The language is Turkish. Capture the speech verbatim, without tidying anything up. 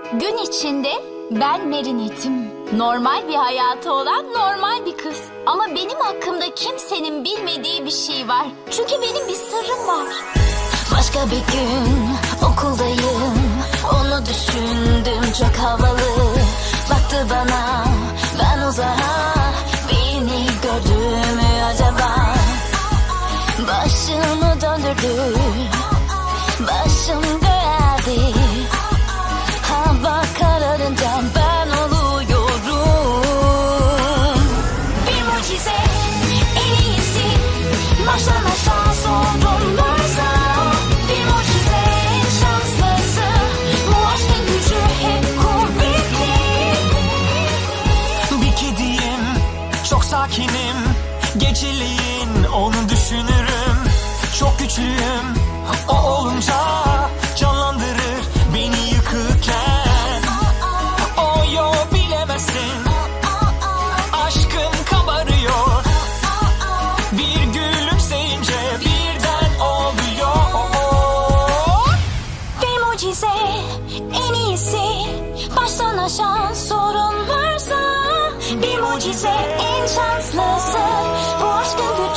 Gün içinde ben Merinet'im. Normal bir hayatı olan normal bir kız. Ama benim hakkımda kimsenin bilmediği bir şey var. Çünkü benim bir sırrım var. Başka bir gün okuldayım. Onu düşündüm, çok havalı. Baktı bana, ben uzağa. Beni gördü mü acaba? Başımı döndürdü, başım geldi. Hava kararınca ben oluyorum bir mucize, en iyisi. Baştan aşağı sorun varsa bir mucize, en şanslısı. Bu aşkın gücü hep kuvvetli. Bir kediyim, çok sakinim. Geceleyin onu düşünürüm. Çok güçlüyüm, o olunca canlandırır beni yıkırken. O yo bilemezsin, aşkım kabarıyor. Bir gülümseyince birden oluyor. Bir mucize, en iyisi. Baştan aşağı sorun varsa bir mucize, en şanslısı. Bu aşkın gücü